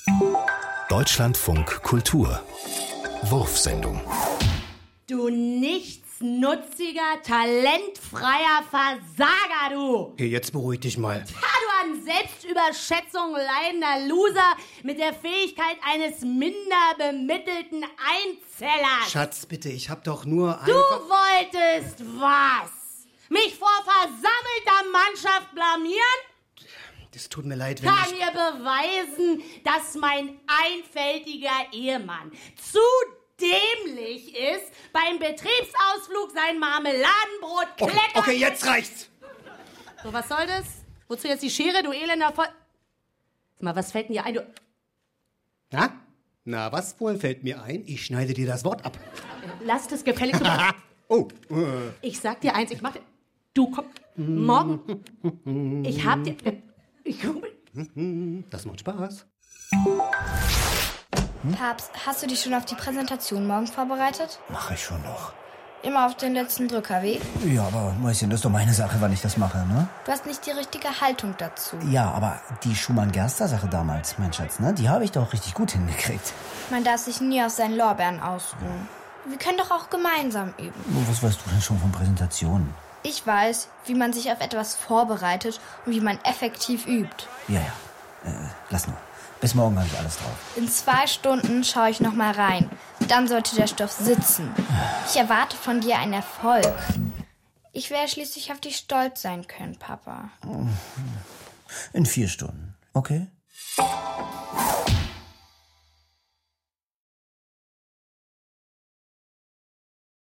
Deutschlandfunk Kultur. Wurfsendung. Du nichtsnutziger, talentfreier Versager, du! Okay, jetzt beruhig dich mal. Ja, du an Selbstüberschätzung leidender Loser mit der Fähigkeit eines minder bemittelten Einzellers. Schatz, bitte, ich hab doch nur Du einfach... wolltest was? Mich vor versammelter Mannschaft blamieren? Das tut mir leid, wenn Kann ich... mir beweisen, dass mein einfältiger Ehemann zu dämlich ist, beim Betriebsausflug sein Marmeladenbrot klettern... Okay, jetzt reicht's! So, was soll das? Wozu jetzt die Schere, du elender Voll... Sag mal, was fällt denn dir ein, du... Na, was wohl fällt mir ein? Ich schneide dir das Wort ab. Lass das gefälligst... Oh. Ich sag dir eins, ich mach dir... Du, komm, morgen... Ich hab dir... Das macht Spaß. Papst, hast du dich schon auf die Präsentation morgen vorbereitet? Mache ich schon noch. Immer auf den letzten Drücker, wie? Ja, aber Mäuschen, das ist doch meine Sache, wann ich das mache, ne? Du hast nicht die richtige Haltung dazu. Ja, aber die Schumann-Gerster-Sache damals, mein Schatz, ne? Die habe ich doch richtig gut hingekriegt. Man darf sich nie auf seinen Lorbeeren ausruhen. Wir können doch auch gemeinsam üben. Was weißt du denn schon von Präsentationen? Ich weiß, wie man sich auf etwas vorbereitet und wie man effektiv übt. Ja. Lass nur. Bis morgen habe ich alles drauf. In 2 Stunden schaue ich noch mal rein. Dann sollte der Stoff sitzen. Ich erwarte von dir einen Erfolg. Ich werde schließlich auf dich stolz sein können, Papa. In 4 Stunden, okay?